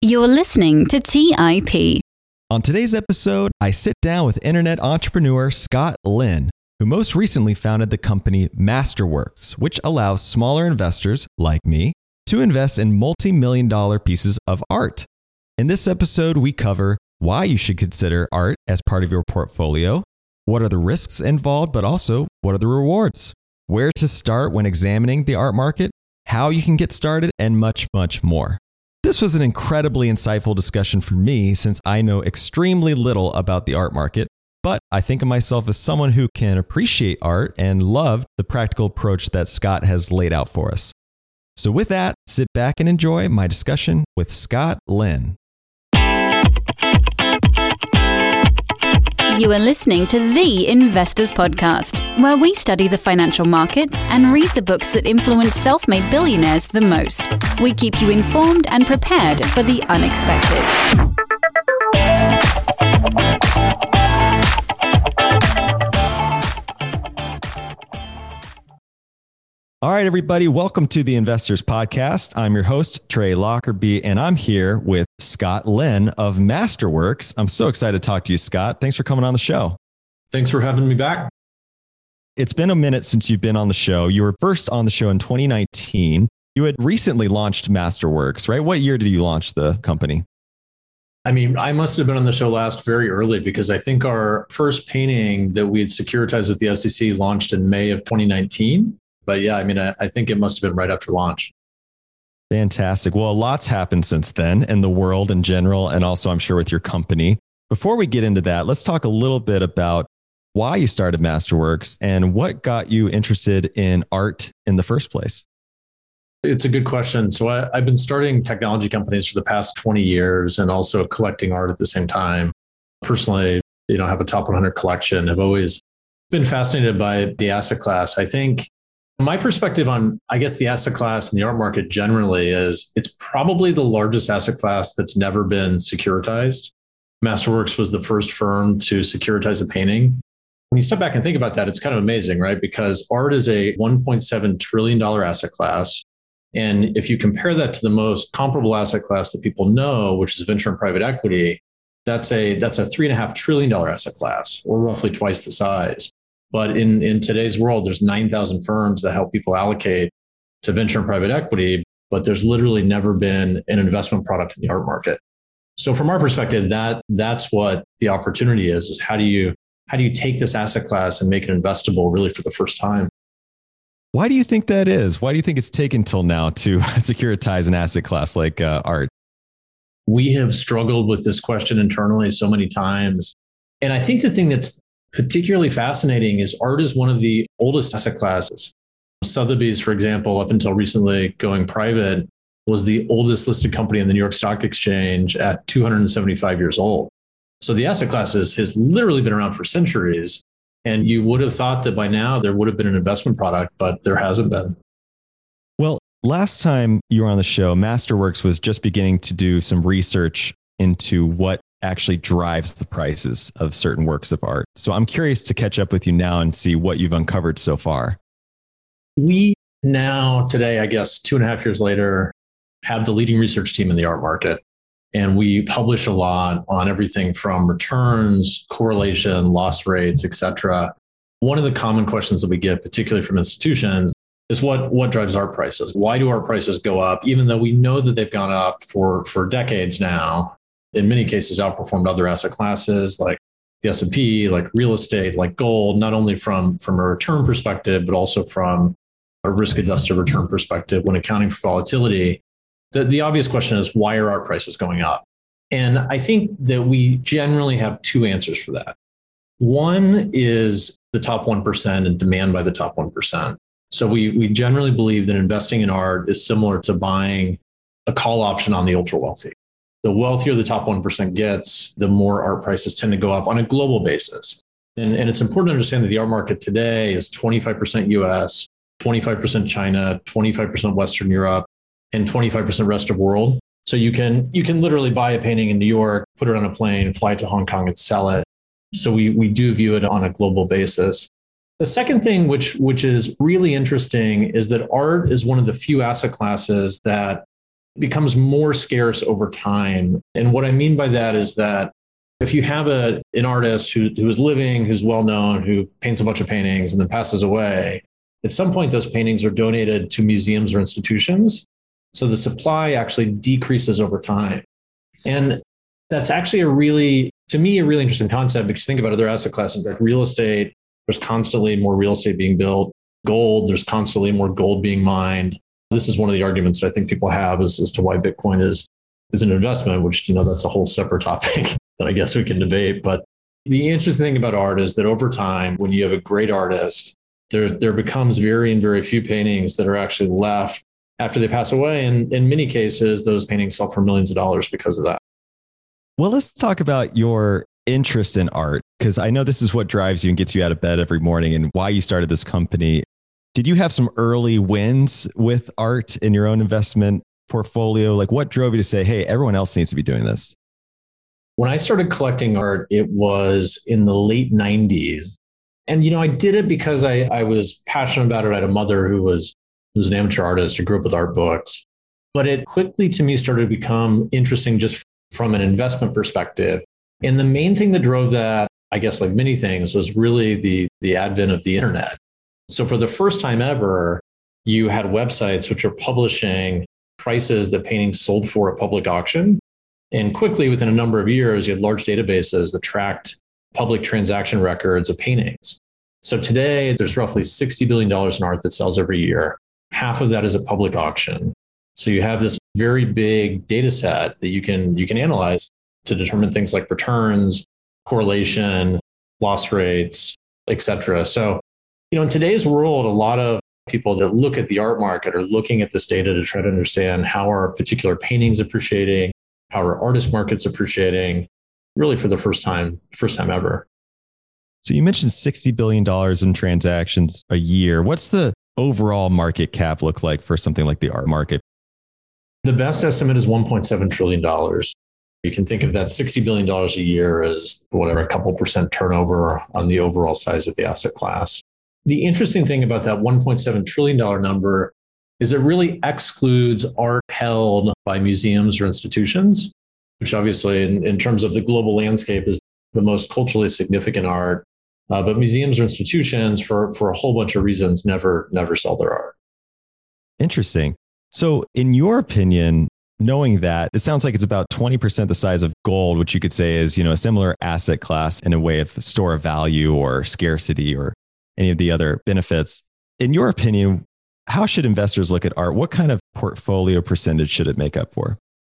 You're listening to TIP. On today's episode, I sit down with internet entrepreneur Scott Lin, who most recently founded the company Masterworks, which allows smaller investors like me to invest in multi-million-dollar pieces of art. In this episode, we cover why you should consider art as part of your portfolio, what are the risks involved, but also what are the rewards, where to start when examining the art market, how you can get started, and much, much more. This was an incredibly insightful discussion for me since I know extremely little about the art market, but I think of myself as someone who can appreciate art and love the practical approach that Scott has laid out for us. So with that, sit back and enjoy my discussion with Scott Lin. You are listening to The Investors Podcast, where we study the financial markets and read the books that influence self-made billionaires the most. We keep you informed and prepared for the unexpected. All right, everybody, welcome to the Investors Podcast. I'm your host, Trey Lockerbie, and I'm here with Scott Lin of Masterworks. I'm so excited to talk to you, Scott. Thanks for coming on the show. Thanks for having me back. It's been a minute since you've been on the show. You were first on the show in 2019. You had recently launched Masterworks, right? What year did you launch the company? I mean, I must have been on the show last very early because I think our first painting that we had securitized with the SEC launched in May of 2019. But yeah, I mean, I think it must have been right after launch. Fantastic. Well, a lot's happened since then in the world in general, and also I'm sure with your company. Before we get into that, let's talk a little bit about why you started Masterworks and what got you interested in art in the first place. It's a good question. So I've been starting technology companies for the past 20 years and also collecting art at the same time. Personally, I have a top 100 collection. I've always been fascinated by the asset class. I think my perspective on, the asset class and the art market generally is it's probably the largest asset class that's never been securitized. Masterworks was the first firm to securitize a painting. When you step back and think about that, it's kind of amazing, right? Because art is a $1.7 trillion asset class. And if you compare that to the most comparable asset class that people know, which is venture and private equity, that's a $3.5 trillion asset class, or roughly twice the size. But in today's world, there's 9,000 firms that help people allocate to venture and private equity, but there's literally never been an investment product in the art market. So from our perspective, that's what the opportunity is how do you take this asset class and make it investable really for the first time? Why do you think that is? Why do you think it's taken till now to securitize an asset class like art? We have struggled with this question internally so many times. And I think the thing that's particularly fascinating is art is one of the oldest asset classes. Sotheby's, for example, up until recently going private, was the oldest listed company in the New York Stock Exchange at 275 years old. So the asset class has literally been around for centuries. And you would have thought that by now there would have been an investment product, but there hasn't been. Well, last time you were on the show, Masterworks was just beginning to do some research into what actually drives the prices of certain works of art. So I'm curious to catch up with you now and see what you've uncovered so far. We now, today, 2.5 years later, have the leading research team in the art market. And we publish a lot on everything from returns, correlation, loss rates, et cetera. One of the common questions that we get, particularly from institutions, is what drives art prices? Why do art prices go up, even though we know that they've gone up for decades now? In many cases, outperformed other asset classes like the S&P, like real estate, like gold, not only from a return perspective, but also from a risk-adjusted return perspective when accounting for volatility. The obvious question is, why are art prices going up? And I think that we generally have two answers for that. One is the top 1% and demand by the top 1%. So we generally believe that investing in art is similar to buying a call option on the ultra wealthy. The wealthier the top 1% gets, the more art prices tend to go up on a global basis. And it's important to understand that the art market today is 25% US, 25% China, 25% Western Europe, and 25% rest of world. So you can literally buy a painting in New York, put it on a plane, fly to Hong Kong and sell it. So we do view it on a global basis. The second thing, which is really interesting, is that art is one of the few asset classes that becomes more scarce over time. And what I mean by that is that if you have an artist who is living, who's well-known, who paints a bunch of paintings and then passes away, at some point, those paintings are donated to museums or institutions. So the supply actually decreases over time. And that's actually to me, a really interesting concept because you think about other asset classes like real estate. There's constantly more real estate being built. Gold, there's constantly more gold being mined. This is one of the arguments that I think people have as to why Bitcoin is an investment, which, that's a whole separate topic that I guess we can debate. But the interesting thing about art is that over time, when you have a great artist, there becomes very few paintings that are actually left after they pass away. And in many cases, those paintings sell for millions of dollars because of that. Well, let's talk about your interest in art, because I know this is what drives you and gets you out of bed every morning and why you started this company. Did you have some early wins with art in your own investment portfolio? Like what drove you to say, hey, everyone else needs to be doing this? When I started collecting art, it was in the late 90s. And, I did it because I was passionate about it. I had a mother who was an amateur artist who grew up with art books. But it quickly, to me, started to become interesting just from an investment perspective. And the main thing that drove that, I guess, like many things, was really the advent of the internet. So for the first time ever, you had websites which are publishing prices that paintings sold for at public auction. And quickly, within a number of years, you had large databases that tracked public transaction records of paintings. So today, there's roughly $60 billion in art that sells every year. Half of that is at public auction. So you have this very big data set that you can analyze to determine things like returns, correlation, loss rates, et cetera. So, in today's world, a lot of people that look at the art market are looking at this data to try to understand how are particular paintings appreciating, how are artist markets appreciating, really for the first time ever. So you mentioned $60 billion in transactions a year. What's the overall market cap look like for something like the art market? The best estimate is $1.7 trillion. You can think of that $60 billion a year as a couple percent turnover on the overall size of the asset class. The interesting thing about that $1.7 trillion number is it really excludes art held by museums or institutions, which obviously in terms of the global landscape is the most culturally significant art. But museums or institutions, for a whole bunch of reasons, never sell their art. Interesting. So in your opinion, knowing that, it sounds like it's about 20% the size of gold, which you could say is, a similar asset class in a way of store of value or scarcity or any of the other benefits. In your opinion, how should investors look at art? What kind of portfolio percentage should it make up for?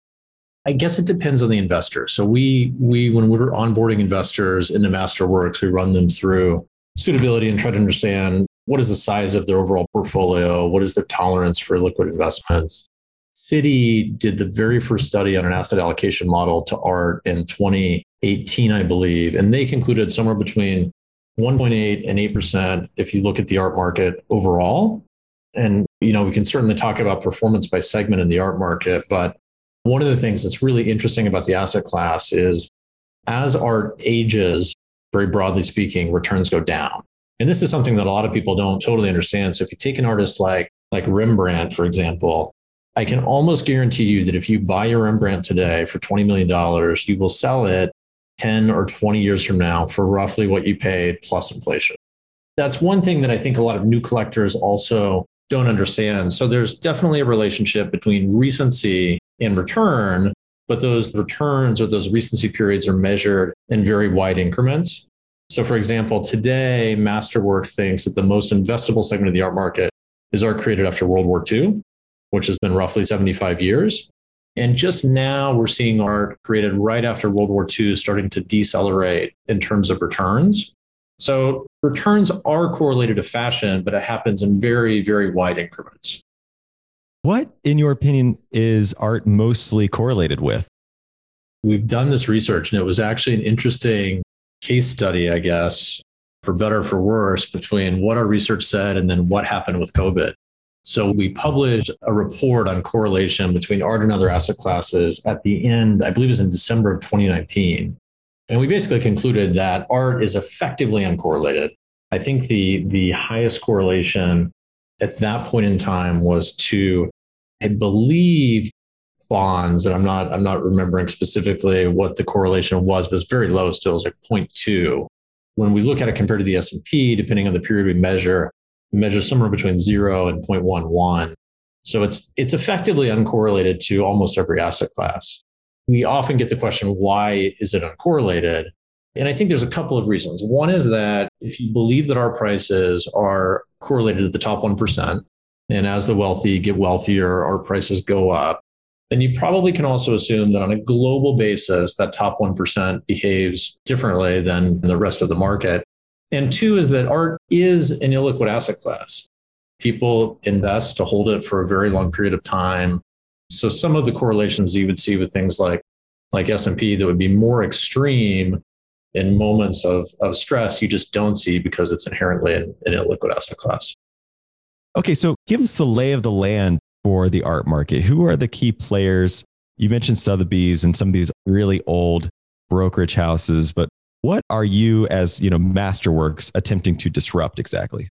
I guess it depends on the investor. So we when we're onboarding investors into Masterworks, we run them through suitability and try to understand what is the size of their overall portfolio, what is their tolerance for liquid investments. Citi did the very first study on an asset allocation model to art in 2018, I believe, and they concluded somewhere between 1.8 and 8% if you look at the art market overall. And we can certainly talk about performance by segment in the art market, but one of the things that's really interesting about the asset class is as art ages, very broadly speaking, returns go down. And this is something that a lot of people don't totally understand. So if you take an artist like Rembrandt, for example, I can almost guarantee you that if you buy a Rembrandt today for $20 million, you will sell it 10 or 20 years from now for roughly what you paid plus inflation. That's one thing that I think a lot of new collectors also don't understand. So there's definitely a relationship between recency and return, but those returns or those recency periods are measured in very wide increments. So for example, today, Masterworks thinks that the most investable segment of the art market is art created after World War II, which has been roughly 75 years. And just now we're seeing art created right after World War II starting to decelerate in terms of returns. So returns are correlated to fashion, but it happens in very, very wide increments. What, in your opinion, is art mostly correlated with? We've done this research, and it was actually an interesting case study, I guess, for better or for worse, between what our research said and then what happened with COVID. So we published a report on correlation between art and other asset classes at the end, I believe it was in December of 2019. And we basically concluded that art is effectively uncorrelated. I think the highest correlation at that point in time was to, I believe, bonds, and I'm not remembering specifically what the correlation was, but it's very low still. It was like 0.2. When we look at it compared to the S&P, depending on the period we measure somewhere between 0 and 0.11. So it's effectively uncorrelated to almost every asset class. We often get the question, why is it uncorrelated? And I think there's a couple of reasons. One is that if you believe that our prices are correlated to the top 1%, and as the wealthy get wealthier, our prices go up, then you probably can also assume that on a global basis, that top 1% behaves differently than the rest of the market. And two is that art is an illiquid asset class. People invest to hold it for a very long period of time. So some of the correlations you would see with things like S&P that would be more extreme in moments of stress, you just don't see because it's inherently an illiquid asset class. Okay, so give us the lay of the land for the art market. Who are the key players? You mentioned Sotheby's and some of these really old brokerage houses, but what are you as, Masterworks attempting to disrupt exactly?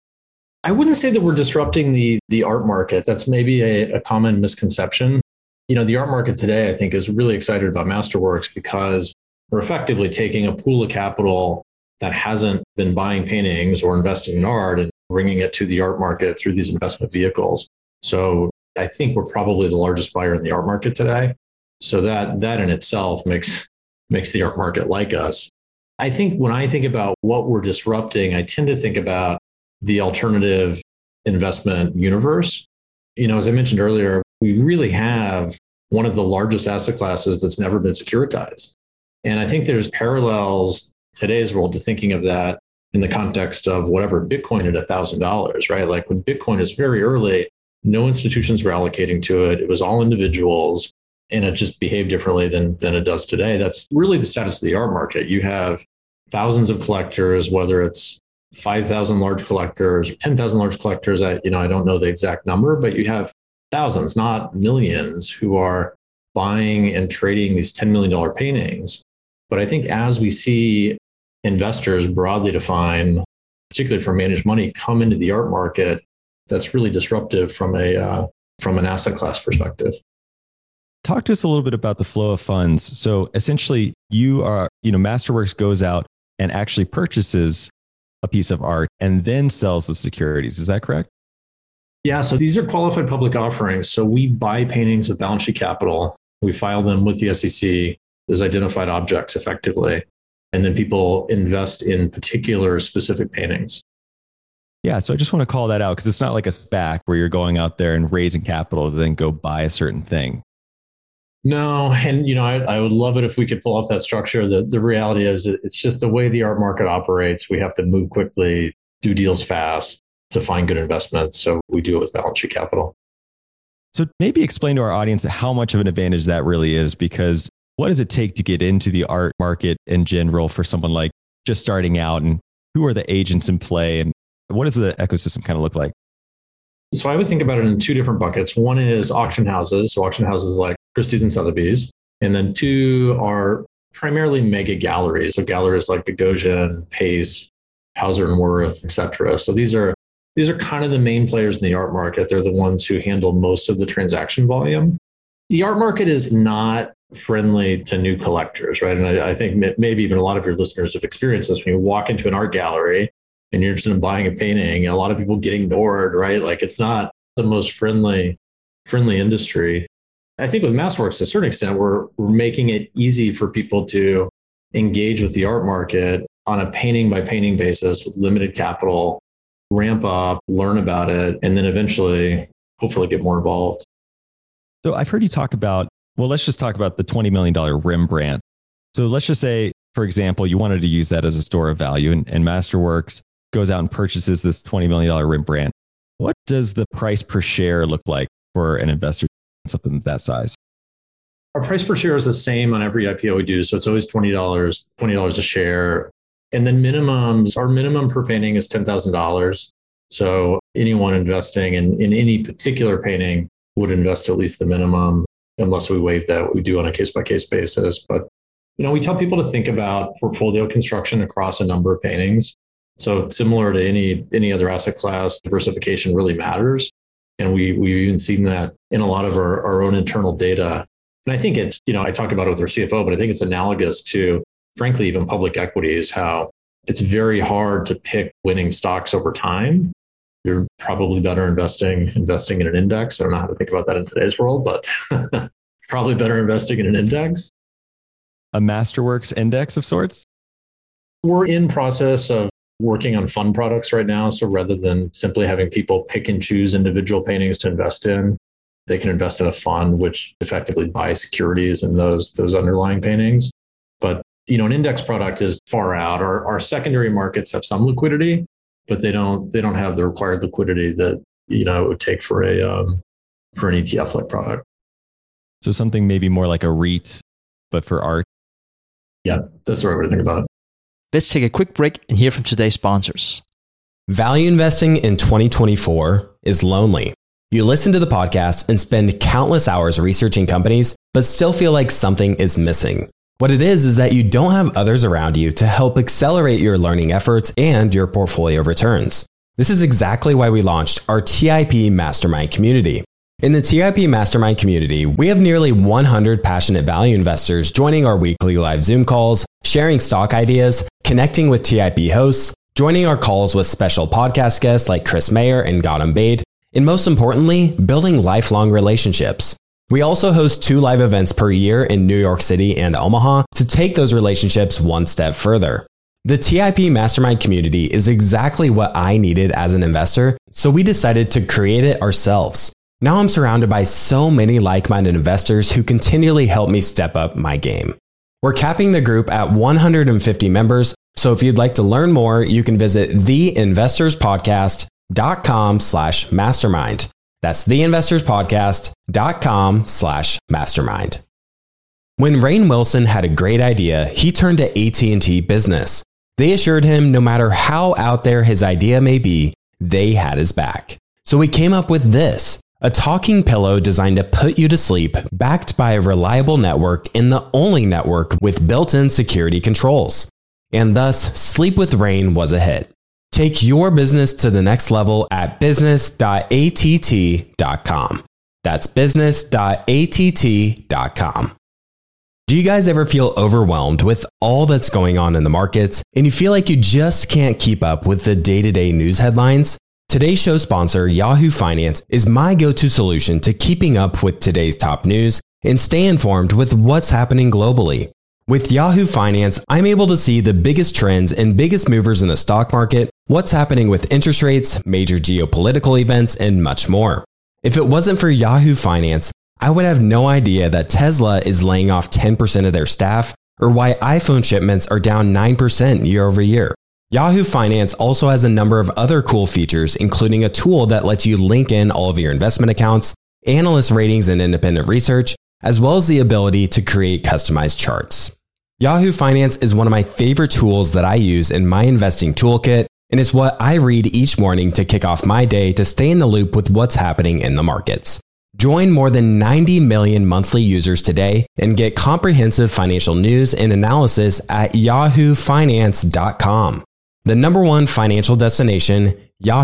I wouldn't say that we're disrupting the art market. That's maybe a common misconception. The art market today, I think, is really excited about Masterworks because we're effectively taking a pool of capital that hasn't been buying paintings or investing in art and bringing it to the art market through these investment vehicles. So I think we're probably the largest buyer in the art market today. So that in itself makes the art market like us. I think when I think about what we're disrupting, I tend to think about the alternative investment universe. As I mentioned earlier, we really have one of the largest asset classes that's never been securitized. And I think there's parallels today's world to thinking of that in the context of whatever Bitcoin at $1,000, right? Like when Bitcoin is very early, no institutions were allocating to it. It was all individuals, and it just behaved differently than it does today. That's really the status of the art market. You have thousands of collectors, whether it's 5,000 large collectors, 10,000 large collectors. I don't know the exact number, but you have thousands, not millions, who are buying and trading these $10 million paintings. But I think as we see investors broadly defined, particularly for managed money, come into the art market, that's really disruptive from an asset class perspective. Talk to us a little bit about the flow of funds. So essentially, Masterworks goes out and actually purchases a piece of art and then sells the securities. Is that correct? Yeah. So these are qualified public offerings. So we buy paintings with balance sheet capital. We file them with the SEC as identified objects effectively. And then people invest in particular specific paintings. Yeah. So I just want to call that out because it's not like a SPAC where you're going out there and raising capital to then go buy a certain thing. No. And, I would love it if we could pull off that structure. The reality is it's just the way the art market operates. We have to move quickly, do deals fast to find good investments. So we do it with balance sheet capital. So maybe explain to our audience how much of an advantage that really is, because what does it take to get into the art market in general for someone like just starting out, and who are the agents in play, and what does the ecosystem kind of look like? So I would think about it in two different buckets. One is auction houses. So auction houses like Christie's and Sotheby's. And then two are primarily mega galleries. So galleries like Gagosian, Pace, Hauser and Wirth, et cetera. So these are kind of the main players in the art market. They're the ones who handle most of the transaction volume. The art market is not friendly to new collectors, right? And I think maybe even a lot of your listeners have experienced this. When you walk into an art gallery and you're interested in buying a painting, a lot of people get ignored, right? Like it's not the most friendly industry. I think with Masterworks, to a certain extent, we're making it easy for people to engage with the art market on a painting by painting basis with limited capital, ramp up, learn about it, and then eventually, hopefully get more involved. So I've heard you talk about, let's just talk about the $20 million Rembrandt. So let's just say, for example, you wanted to use that as a store of value, and Masterworks goes out and purchases this $20 million Rembrandt. What does the price per share look like for an investor in something that size? Our price per share is the same on every IPO we do. So it's always $20 a share. And then our minimum per painting is $10,000. So anyone investing in any particular painting would invest at least the minimum, unless we waive that. We do on a case-by-case basis. But, we tell people to think about portfolio construction across a number of paintings. So similar to any other asset class, diversification really matters. And we've even seen that in a lot of our own internal data. And I think it's, I talked about it with our CFO, but I think it's analogous to, frankly, even public equities, how it's very hard to pick winning stocks over time. You're probably better investing in an index. I don't know how to think about that in today's world, but probably better investing in an index. A Masterworks index of sorts? We're in process of working on fund products right now. So rather than simply having people pick and choose individual paintings to invest in, they can invest in a fund which effectively buys securities in those underlying paintings. But an index product is far out. Our secondary markets have some liquidity, but they don't have the required liquidity that it would take for an ETF like product. So something maybe more like a REIT, but for art. Yeah, that's the right way to think about it. Let's take a quick break and hear from today's sponsors. Value investing in 2024 is lonely. You listen to the podcast and spend countless hours researching companies, but still feel like something is missing. What it is that you don't have others around you to help accelerate your learning efforts and your portfolio returns. This is exactly why we launched our TIP Mastermind community. In the TIP Mastermind community, we have nearly 100 passionate value investors joining our weekly live Zoom calls, sharing stock ideas, connecting with TIP hosts, joining our calls with special podcast guests like Chris Mayer and Gautam Baid, and most importantly, building lifelong relationships. We also host 2 live events per year in New York City and Omaha to take those relationships one step further. The TIP Mastermind community is exactly what I needed as an investor, so we decided to create it ourselves. Now I'm surrounded by so many like-minded investors who continually help me step up my game. We're capping the group at 150 members, so if you'd like to learn more, you can visit theinvestorspodcast.com/mastermind. That's theinvestorspodcast.com/mastermind. When Rainn Wilson had a great idea, he turned to AT&T Business. They assured him no matter how out there his idea may be, they had his back. So we came up with this. A talking pillow designed to put you to sleep, backed by a reliable network and the only network with built-in security controls. And thus, Sleep with Rainn was a hit. Take your business to the next level at business.att.com. That's business.att.com. Do you guys ever feel overwhelmed with all that's going on in the markets and you feel like you just can't keep up with the day-to-day news headlines? Today's show sponsor, Yahoo Finance, is my go-to solution to keeping up with today's top news and stay informed with what's happening globally. With Yahoo Finance, I'm able to see the biggest trends and biggest movers in the stock market, what's happening with interest rates, major geopolitical events, and much more. If it wasn't for Yahoo Finance, I would have no idea that Tesla is laying off 10% of their staff or why iPhone shipments are down 9% year over year. Yahoo Finance also has a number of other cool features, including a tool that lets you link in all of your investment accounts, analyst ratings and independent research, as well as the ability to create customized charts. Yahoo Finance is one of my favorite tools that I use in my investing toolkit, and it's what I read each morning to kick off my day to stay in the loop with what's happening in the markets. Join more than 90 million monthly users today and get comprehensive financial news and analysis at yahoofinance.com. The number one financial destination,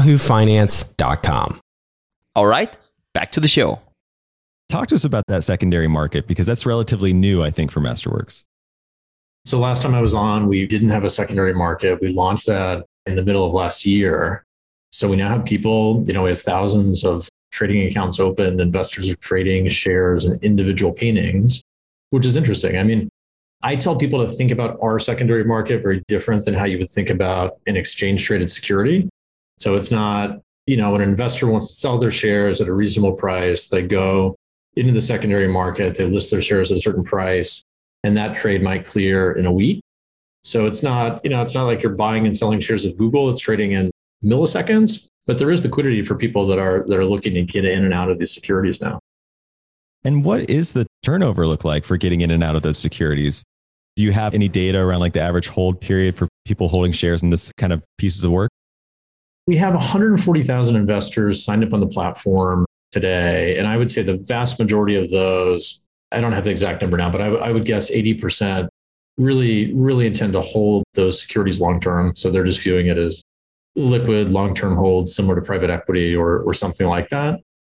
yahoofinance.com. All right, back to the show. Talk to us about that secondary market, because that's relatively new, I think, for Masterworks. So last time I was on, we didn't have a secondary market. We launched that in the middle of last year. So we now have people, we have thousands of trading accounts open. Investors are trading shares and individual paintings, which is interesting. I mean, I tell people to think about our secondary market very different than how you would think about an exchange traded security. So it's not, when an investor wants to sell their shares at a reasonable price, they go into the secondary market, they list their shares at a certain price, and that trade might clear in a week. So it's not, it's not like you're buying and selling shares of Google. It's trading in milliseconds, but there is liquidity for people that are looking to get in and out of these securities now. And what is the turnover look like for getting in and out of those securities? Do you have any data around like the average hold period for people holding shares in this kind of pieces of work? We have 140,000 investors signed up on the platform today. And I would say the vast majority of those, I don't have the exact number now, but I would guess 80% really, really intend to hold those securities long-term. So they're just viewing it as liquid, long-term holds, similar to private equity or something like that.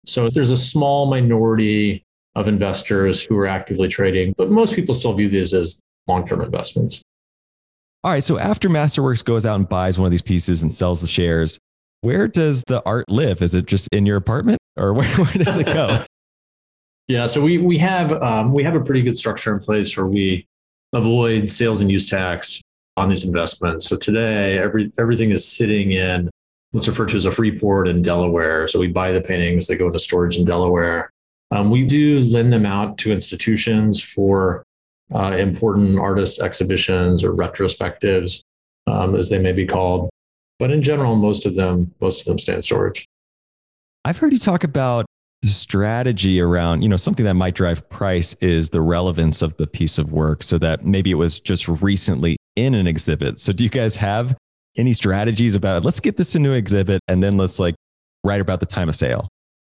So there's a small minority of investors who are actively trading, but most people still view these as long-term investments. All right. So after Masterworks goes out and buys one of these pieces and sells the shares, where does the art live? Is it just in your apartment, or where does it go? Yeah, so we have a pretty good structure in place where we avoid sales and use tax on these investments. So today, everything is sitting in what's referred to as a free port in Delaware. So we buy the paintings, they go into storage in Delaware. We do lend them out to institutions for important artist exhibitions or retrospectives, as they may be called. But in general, most of them stay in storage. I've heard you talk about the strategy around, something that might drive price is the relevance of the piece of work, so that maybe it was just recently in an exhibit. So do you guys have any strategies about, let's get this into an exhibit and then let's write about the time of sale?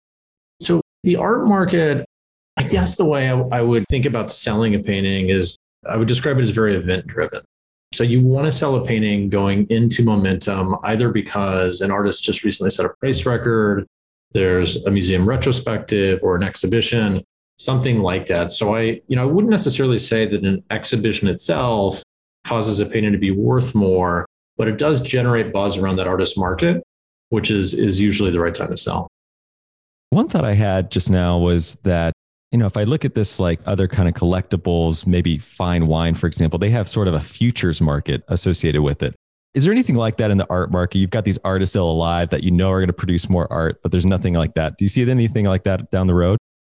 So the art market, I guess the way I would think about selling a painting is I would describe it as very event driven. So you want to sell a painting going into momentum, either because an artist just recently set a price record, there's a museum retrospective or an exhibition, something like that. So I wouldn't necessarily say that an exhibition itself causes a painting to be worth more, but it does generate buzz around that artist market, which is usually the right time to sell. One thought I had just now was that, if I look at this like other kind of collectibles, maybe fine wine, for example, they have sort of a futures market associated with it. Is there anything like that in the art market? You've got these artists still alive that are going to produce more art, but there's nothing like that. Do you see anything like that down the road?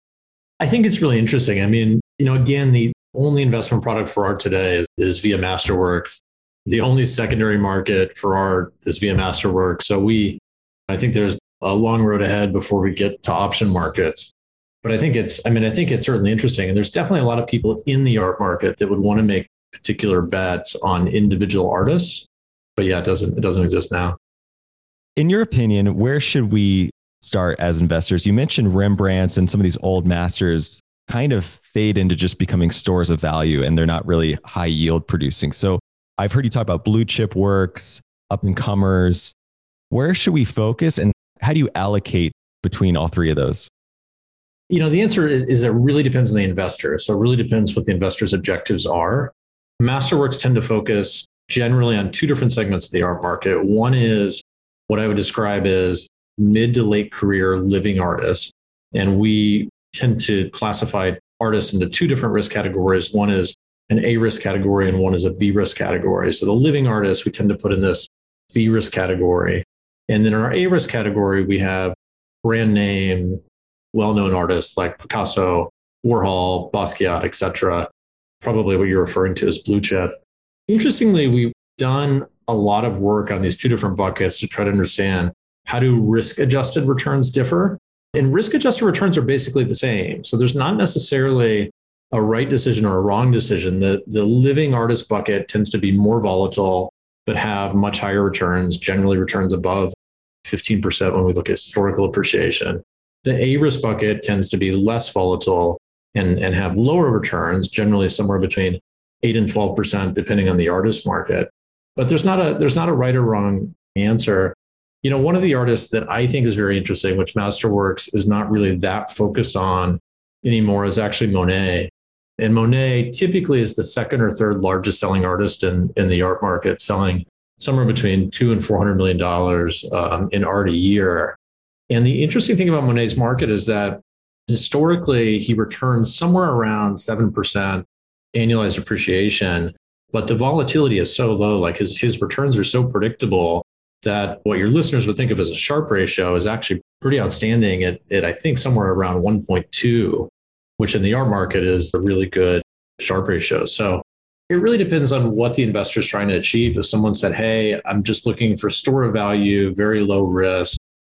I think it's really interesting. I mean, again, the only investment product for art today is via Masterworks. The only secondary market for art is via Masterworks. So I think there's a long road ahead before we get to option markets. But I think it's certainly interesting. And there's definitely a lot of people in the art market that would want to make particular bets on individual artists. But yeah, it doesn't exist now. In your opinion, where should we start as investors? You mentioned Rembrandts and some of these old masters kind of fade into just becoming stores of value, and they're not really high yield producing. So I've heard you talk about blue chip works, up and comers. Where should we focus, and how do you allocate between all three of those? The answer is it really depends on the investor. So it really depends what the investor's objectives are. Masterworks tend to focus generally on two different segments of the art market. One is what I would describe as mid to late career living artists. And we tend to classify artists into two different risk categories. One is an A risk category and one is a B risk category. So the living artists, we tend to put in this B risk category. And then in our A risk category, we have brand name, well-known artists like Picasso, Warhol, Basquiat, et cetera. Probably what you're referring to as blue chip. Interestingly, we've done a lot of work on these two different buckets to try to understand how do risk-adjusted returns differ. And risk-adjusted returns are basically the same. So there's not necessarily a right decision or a wrong decision. The living artist bucket tends to be more volatile, but have much higher returns, generally returns above 15% when we look at historical appreciation. The A-risk bucket tends to be less volatile and have lower returns, generally somewhere between 8 and 12%, depending on the artist market. But there's not a right or wrong answer. One of the artists that I think is very interesting, which Masterworks is not really that focused on anymore, is actually Monet. And Monet typically is the second or third largest selling artist in the art market, selling somewhere between $200 and $400 million in art a year. And the interesting thing about Monet's market is that historically he returns somewhere around 7% annualized appreciation, but the volatility is so low, like his returns are so predictable that what your listeners would think of as a Sharpe ratio is actually pretty outstanding at I think somewhere around 1.2, which in the art market is a really good Sharpe ratio. So it really depends on what the investor is trying to achieve. If someone said, hey, I'm just looking for store of value, very low risk,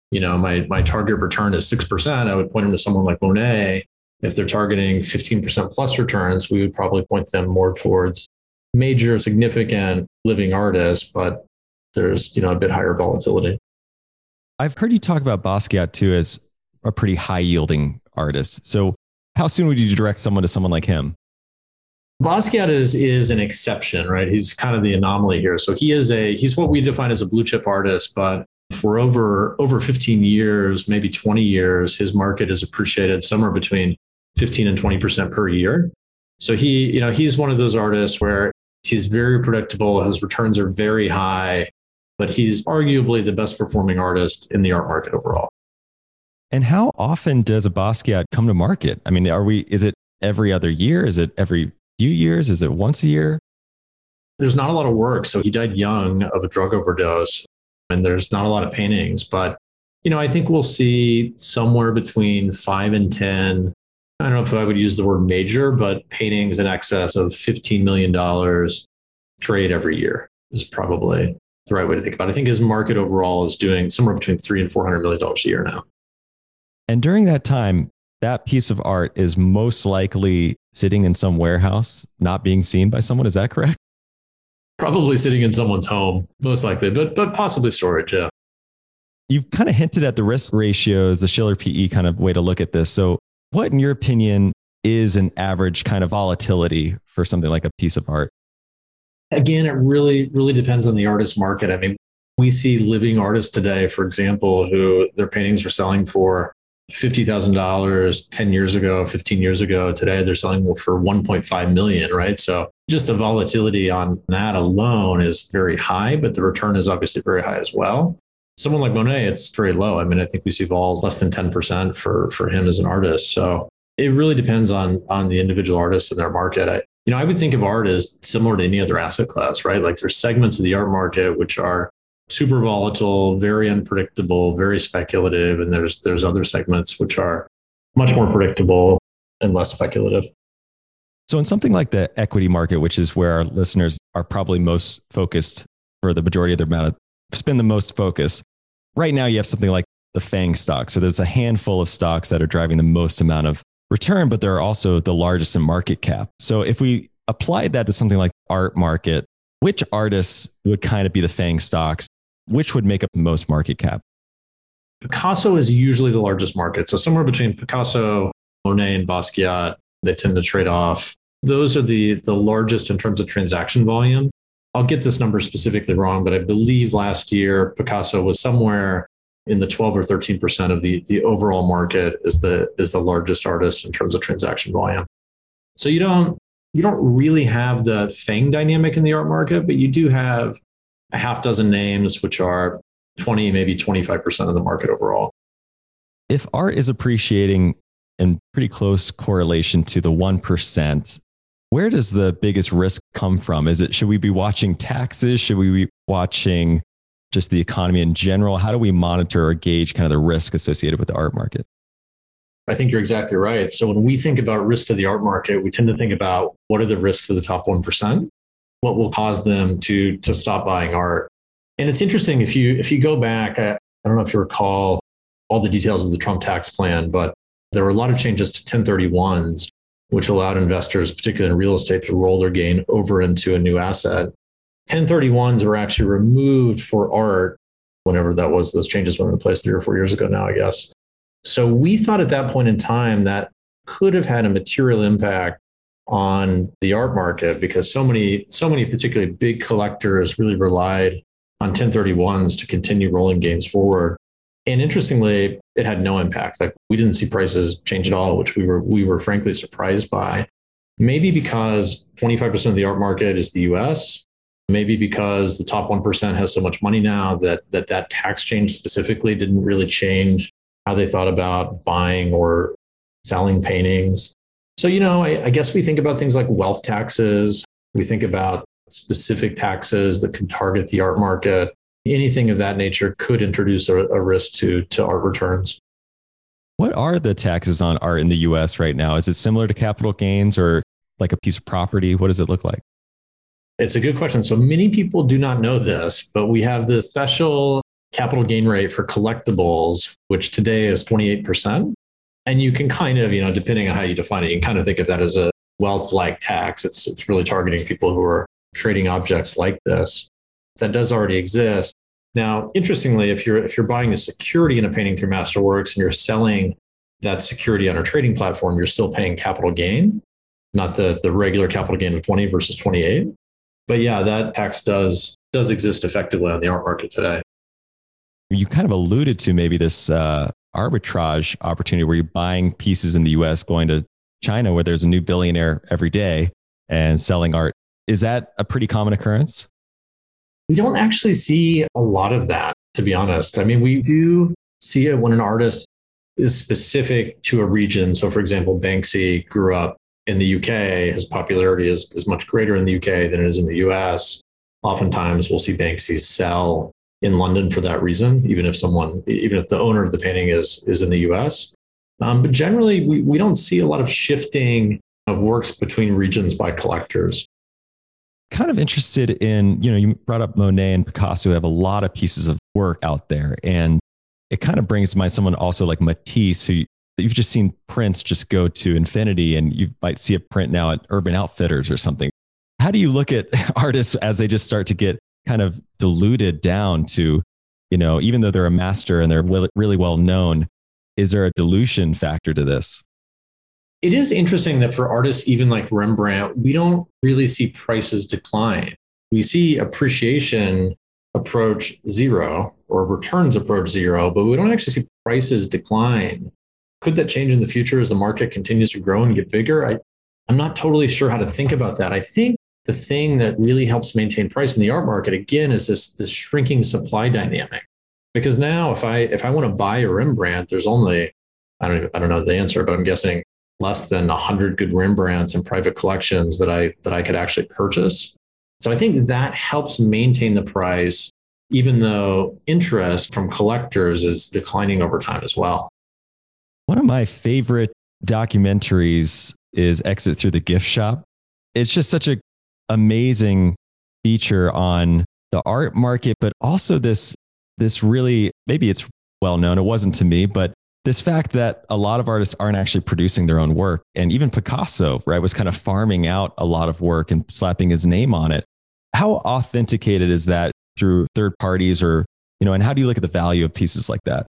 my target return is 6%, I would point them to someone like Monet. If they're targeting 15% plus returns, we would probably point them more towards major, significant living artists, but there's a bit higher volatility. I've heard you talk about Basquiat too as a pretty high yielding artist. So how soon would you direct someone to someone like him? Basquiat is an exception, right? He's kind of the anomaly here. So he's what we define as a blue chip artist, but For over 15 years, maybe 20 years, his market has appreciated somewhere between 15 and 20% per year. So he's one of those artists where he's very predictable. His returns are very high, but he's arguably the best performing artist in the art market overall. And how often does a Basquiat come to market? I mean, is it every other year? Is it every few years? Is it once a year? There's not a lot of work. So he died young of a drug overdose, and there's not a lot of paintings. But, I think we'll see somewhere between 5 and 10. I don't know if I would use the word major, but paintings in excess of $15 million trade every year is probably the right way to think about it. I think his market overall is doing somewhere between $300 and $400 million a year now. And during that time, that piece of art is most likely sitting in some warehouse, not being seen by someone. Is that correct? Probably sitting in someone's home, most likely, but possibly storage, yeah. You've kind of hinted at the risk ratios, the Shiller PE kind of way to look at this. So what, in your opinion, is an average kind of volatility for something like a piece of art? Again, it really, really depends on the artist market. I mean, we see living artists today, for example, who their paintings were selling for $50,000 10 years ago, 15 years ago. Today, they're selling for 1.5 million, right? So just the volatility on that alone is very high, but the return is obviously very high as well. Someone like Monet, it's very low. I mean, I think we see vols less than 10% for him as an artist. So it really depends on the individual artist and their market. I would think of art as similar to any other asset class, right? Like there's segments of the art market which are super volatile, very unpredictable, very speculative. And there's other segments which are much more predictable and less speculative. So in something like the equity market, which is where our listeners are probably most focused for the majority of their amount of spend the most focus. Right now, you have something like the FANG stock. So there's a handful of stocks that are driving the most amount of return, but they're also the largest in market cap. So if we applied that to something like art market, which artists would kind of be the FANG stocks? Which would make up the most market cap? Picasso is usually the largest market. So somewhere between Picasso, Monet, and Basquiat, they tend to trade off. Those are the largest in terms of transaction volume. I'll get this number specifically wrong, but I believe last year Picasso was somewhere in the 12 or 13% of the overall market is the largest artist in terms of transaction volume. So you don't really have the FANG dynamic in the art market, but you do have a half dozen names which are 20, maybe 25% of the market overall. If art is appreciating in pretty close correlation to the 1%, where does the biggest risk come from? Should we be watching taxes? Should we be watching just the economy in general? How do we monitor or gauge kind of the risk associated with the art market? I think you're exactly right. So when we think about risk to the art market, we tend to think about what are the risks to the top 1%? What will cause them to stop buying art? And it's interesting, if you go back, I don't know if you recall all the details of the Trump tax plan, but there were a lot of changes to 1031s, which allowed investors, particularly in real estate, to roll their gain over into a new asset. 1031s were actually removed for art whenever that was. Those changes went into place 3 or 4 years ago now, I guess. So we thought at that point in time that could have had a material impact on the art market because so many particularly big collectors really relied on 1031s to continue rolling gains forward. And interestingly, it had no impact. Like we didn't see prices change at all, which we were frankly surprised by. Maybe because 25% of the art market is the US, maybe because the top 1% has so much money now that tax change specifically didn't really change how they thought about buying or selling paintings. So, I guess we think about things like wealth taxes. We think about specific taxes that could target the art market. Anything of that nature could introduce a risk to art returns. What are the taxes on art in the US right now? Is it similar to capital gains or like a piece of property? What does it look like? It's a good question. So many people do not know this, but we have the special capital gain rate for collectibles, which today is 28%. And you can kind of, depending on how you define it, you can kind of think of that as a wealth-like tax. It's really targeting people who are trading objects like this. That does already exist. Now, interestingly, if you're buying a security in a painting through Masterworks and you're selling that security on a trading platform, you're still paying capital gain, not the regular capital gain of 20 versus 28. But yeah, that tax does exist effectively on the art market today. You kind of alluded to maybe this arbitrage opportunity where you're buying pieces in the US, going to China where there's a new billionaire every day and selling art. Is that a pretty common occurrence? We don't actually see a lot of that, to be honest. I mean, we do see it when an artist is specific to a region. So, for example, Banksy grew up in the UK. His popularity is much greater in the UK than it is in the US. Oftentimes, we'll see Banksy sell in London for that reason, even if the owner of the painting is in the US. But generally, we don't see a lot of shifting of works between regions by collectors. Kind of interested in, you brought up Monet and Picasso, who have a lot of pieces of work out there. And it kind of brings to mind someone also like Matisse, who you've just seen prints just go to infinity, and you might see a print now at Urban Outfitters or something. How do you look at artists as they just start to get kind of diluted down to, even though they're a master and they're really well known, is there a dilution factor to this? It is interesting that for artists, even like Rembrandt, we don't really see prices decline. We see appreciation approach zero or returns approach zero, but we don't actually see prices decline. Could that change in the future as the market continues to grow and get bigger? I'm not totally sure how to think about that. I think the thing that really helps maintain price in the art market, again, is this shrinking supply dynamic. Because now if I want to buy a Rembrandt, there's only, I don't know the answer, but I'm guessing less than 100 good Rembrandts in private collections that I could actually purchase. So I think that helps maintain the price, even though interest from collectors is declining over time as well. One of my favorite documentaries is Exit Through the Gift Shop. It's just such an amazing feature on the art market, but also this really, maybe it's well known, it wasn't to me, but this fact that a lot of artists aren't actually producing their own work. And even Picasso, right, was kind of farming out a lot of work and slapping his name on it. How authenticated is that through third parties, or, and how do you look at the value of pieces like that?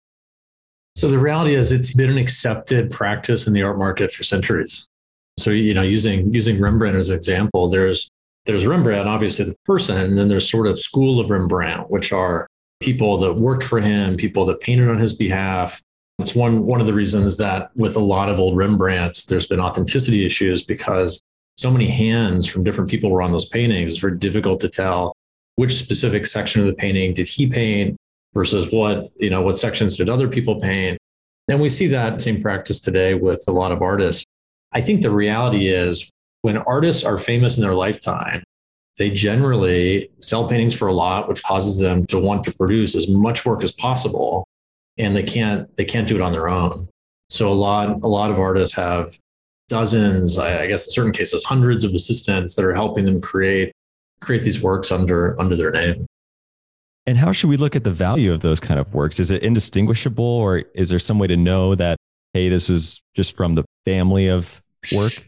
So the reality is it's been an accepted practice in the art market for centuries. So, using Rembrandt as an example, there's Rembrandt, obviously the person, and then there's sort of school of Rembrandt, which are people that worked for him, people that painted on his behalf. It's one of the reasons that with a lot of old Rembrandts, there's been authenticity issues because so many hands from different people were on those paintings. It's very difficult to tell which specific section of the painting did he paint versus what sections did other people paint. And we see that same practice today with a lot of artists. I think the reality is when artists are famous in their lifetime, they generally sell paintings for a lot, which causes them to want to produce as much work as possible. And they can't do it on their own. So a lot of artists have dozens, I guess in certain cases, hundreds of assistants that are helping them create these works under their name. And how should we look at the value of those kind of works? Is it indistinguishable, or is there some way to know that, hey, this is just from the family of work?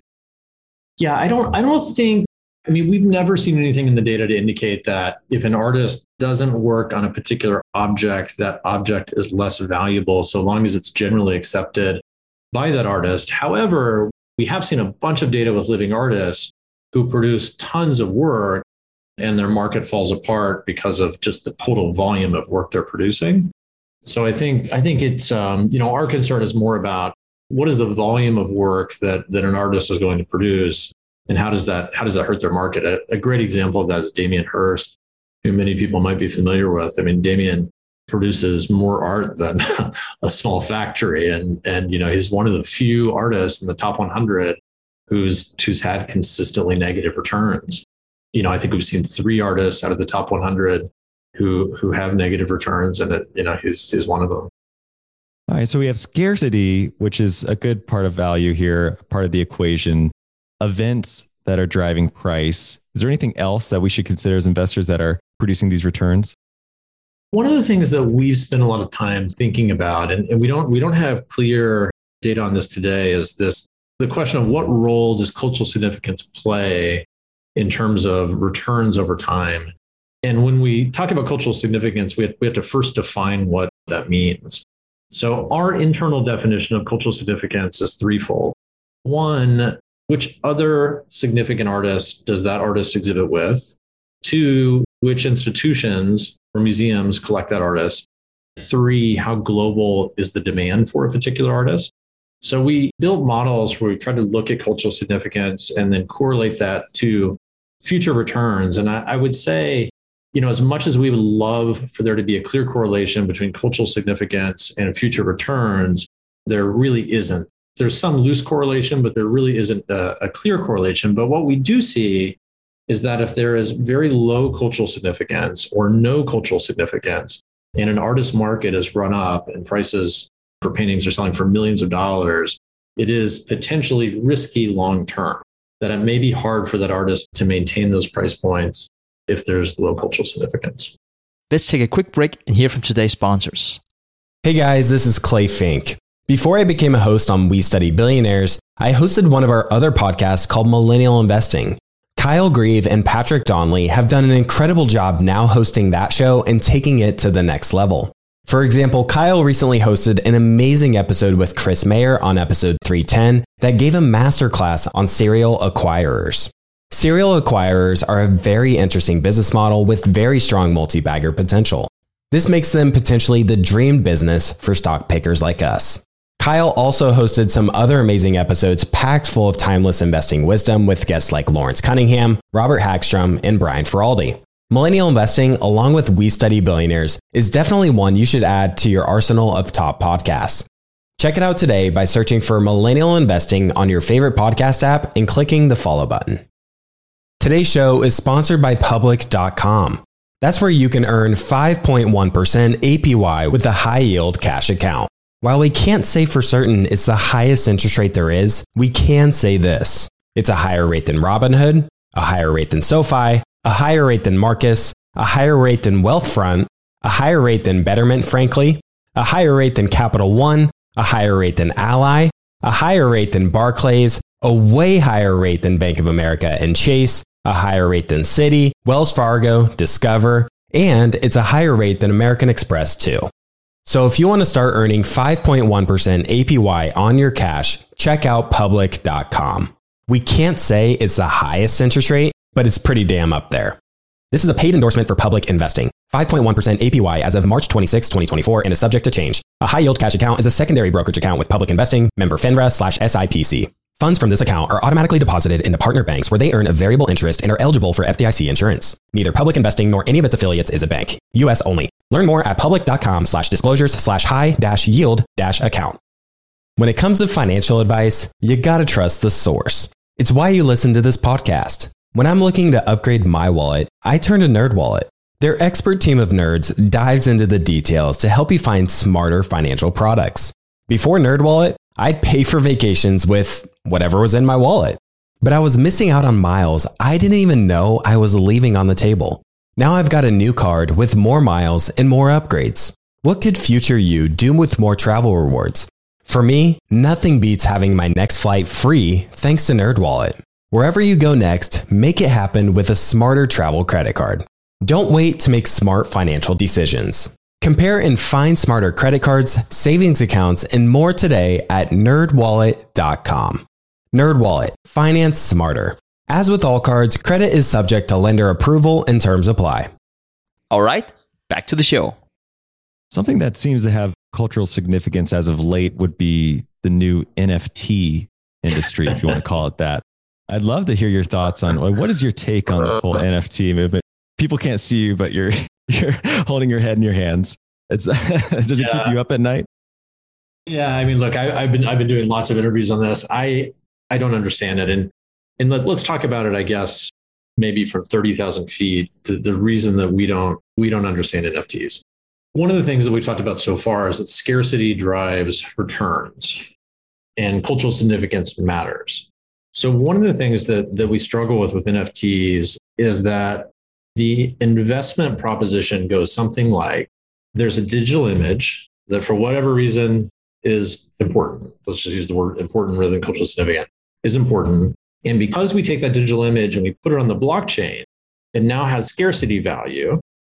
Yeah, I don't think, we've never seen anything in the data to indicate that if an artist doesn't work on a particular object, that object is less valuable so long as it's generally accepted by that artist. However, we have seen a bunch of data with living artists who produce tons of work and their market falls apart because of just the total volume of work they're producing. So I think it's, our concern is more about what is the volume of work that an artist is going to produce, and how does that hurt their market? A great example of that is Damien Hirst, who many people might be familiar with. Damien produces more art than a small factory, and he's one of the few artists in the top 100 who's had consistently negative returns. I think we've seen 3 artists out of the top 100 who have negative returns, and he's one of them. All right, so we have scarcity, which is a good part of value here, part of the equation. Events that are driving price. Is there anything else that we should consider as investors that are producing these returns? One of the things that we've spent a lot of time thinking about, and we don't have clear data on this today, is the question of what role does cultural significance play in terms of returns over time. And when we talk about cultural significance, we have to first define what that means. So our internal definition of cultural significance is threefold. One, which other significant artists does that artist exhibit with? 2, which institutions or museums collect that artist? 3, how global is the demand for a particular artist? So we built models where we tried to look at cultural significance and then correlate that to future returns. And I would say, as much as we would love for there to be a clear correlation between cultural significance and future returns, there really isn't. There's some loose correlation, but there really isn't a clear correlation. But what we do see is that if there is very low cultural significance or no cultural significance, and an artist market has run up and prices for paintings are selling for millions of dollars, it is potentially risky long-term, that it may be hard for that artist to maintain those price points if there's low cultural significance. Let's take a quick break and hear from today's sponsors. Hey guys, this is Clay Fink. Before I became a host on We Study Billionaires, I hosted one of our other podcasts called Millennial Investing. Kyle Grieve and Patrick Donnelly have done an incredible job now hosting that show and taking it to the next level. For example, Kyle recently hosted an amazing episode with Chris Mayer on episode 310 that gave a masterclass on serial acquirers. Serial acquirers are a very interesting business model with very strong multi-bagger potential. This makes them potentially the dream business for stock pickers like us. Kyle also hosted some other amazing episodes packed full of timeless investing wisdom with guests like Lawrence Cunningham, Robert Hagstrom, and Brian Feraldi. Millennial Investing, along with We Study Billionaires, is definitely one you should add to your arsenal of top podcasts. Check it out today by searching for Millennial Investing on your favorite podcast app and clicking the follow button. Today's show is sponsored by Public.com. That's where you can earn 5.1% APY with a high-yield cash account. While we can't say for certain it's the highest interest rate there is, we can say this. It's a higher rate than Robinhood, a higher rate than SoFi, a higher rate than Marcus, a higher rate than Wealthfront, a higher rate than Betterment, frankly, a higher rate than Capital One, a higher rate than Ally, a higher rate than Barclays, a way higher rate than Bank of America and Chase, a higher rate than Citi, Wells Fargo, Discover, and it's a higher rate than American Express too. So if you want to start earning 5.1% APY on your cash, check out Public.com. We can't say it's the highest interest rate, but it's pretty damn up there. This is a paid endorsement for Public Investing. 5.1% APY as of March 26, 2024 and is subject to change. A high-yield cash account is a secondary brokerage account with Public Investing, member FINRA/SIPC. Funds from this account are automatically deposited into partner banks where they earn a variable interest and are eligible for FDIC insurance. Neither Public Investing nor any of its affiliates is a bank. U.S. only. Learn more at public.com/disclosures/high-yield-account. When it comes to financial advice, you gotta trust the source. It's why you listen to this podcast. When I'm looking to upgrade my wallet, I turn to NerdWallet. Their expert team of nerds dives into the details to help you find smarter financial products. Before NerdWallet, I'd pay for vacations with whatever was in my wallet. But I was missing out on miles I didn't even know I was leaving on the table. Now I've got a new card with more miles and more upgrades. What could future you do with more travel rewards? For me, nothing beats having my next flight free thanks to NerdWallet. Wherever you go next, make it happen with a smarter travel credit card. Don't wait to make smart financial decisions. Compare and find smarter credit cards, savings accounts, and more today at nerdwallet.com. NerdWallet. Finance smarter. As with all cards, credit is subject to lender approval and terms apply. All right, back to the show. Something that seems to have cultural significance as of late would be the new NFT industry, if you want to call it that. I'd love to hear your thoughts on what is your take on this whole NFT movement? People can't see you, but you're holding your head in your hands. Does it keep you up at night? Yeah, I mean, look, I've been doing lots of interviews on this. I don't understand it, and let's talk about it. I guess maybe from 30,000 feet. The reason that we don't understand NFTs. One of the things that we talked about so far is that scarcity drives returns, and cultural significance matters. So one of the things that we struggle with NFTs is that the investment proposition goes something like, there's a digital image that for whatever reason is important. Let's just use the word important rather than culturally significant, is important. And because we take that digital image and we put it on the blockchain, it now has scarcity value,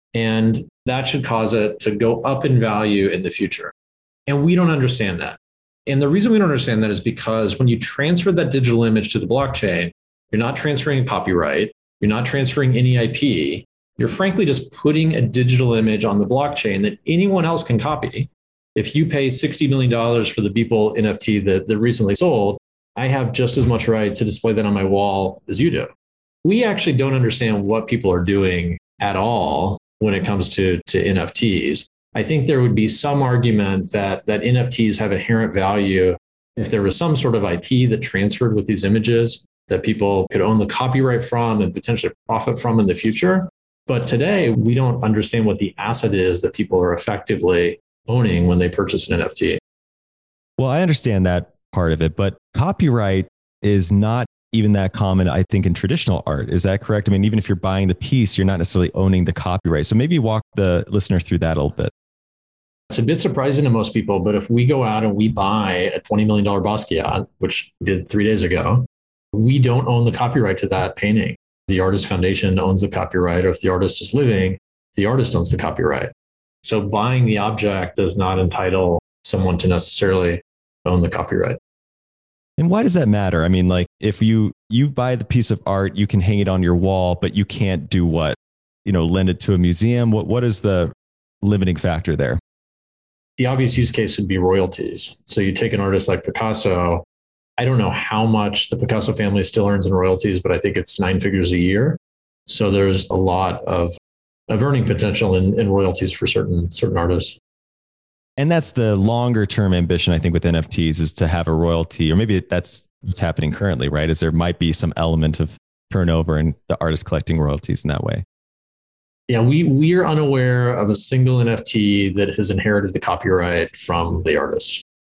and that should cause it to go up in value in the future. And we don't understand that. And the reason we don't understand that is because when you transfer that digital image to the blockchain, you're not transferring copyright, you're not transferring any IP, You're frankly just putting a digital image on the blockchain that anyone else can copy. If you pay $60 million for the Beeple NFT that recently sold, I have just as much right to display that on my wall as you do. We actually don't understand what people are doing at all when it comes to NFTs. I think there would be some argument that NFTs have inherent value if there was some sort of IP that transferred with these images that people could own the copyright from and potentially profit from in the future. But today, we don't understand what the asset is that people are effectively owning when they purchase an NFT. Well, I understand that part of it, but copyright is not even that common, I think, in traditional art. Is that correct? I mean, even if you're buying the piece, you're not necessarily owning the copyright. So maybe walk the listener through that a little bit. It's a bit surprising to most people, but if we go out and we buy a $20 million Basquiat, which we did 3 days ago, we don't own the copyright to that painting. The Artist Foundation owns the copyright, or if the artist is living, the artist owns the copyright. So buying the object does not entitle someone to necessarily own the copyright. And why does that matter? I mean, like if you buy the piece of art, you can hang it on your wall, but you can't do what? Lend it to a museum? What is the limiting factor there? The obvious use case would be royalties. So you take an artist like Picasso. I don't know how much the Picasso family still earns in royalties, but I think it's 9 figures a year. So there's a lot of earning potential in royalties for certain artists. And that's the longer term ambition, I think, with NFTs is to have a royalty, or maybe that's what's happening currently, right? Is there might be some element of turnover and the artist collecting royalties in that way. Yeah, we are unaware of a single NFT that has inherited the copyright from the artist.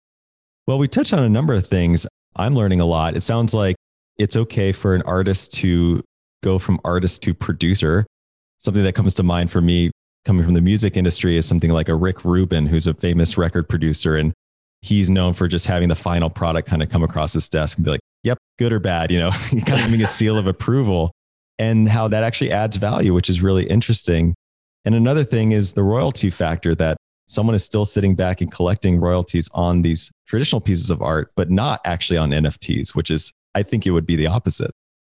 Well, we touched on a number of things. I'm learning a lot. It sounds like it's okay for an artist to go from artist to producer. Something that comes to mind for me coming from the music industry is something like a Rick Rubin, who's a famous record producer. And he's known for just having the final product kind of come across his desk and be like, yep, good or bad, kind of giving a seal of approval, and how that actually adds value, which is really interesting. And another thing is the royalty factor, that someone is still sitting back and collecting royalties on these traditional pieces of art, but not actually on NFTs, which is, I think it would be the opposite.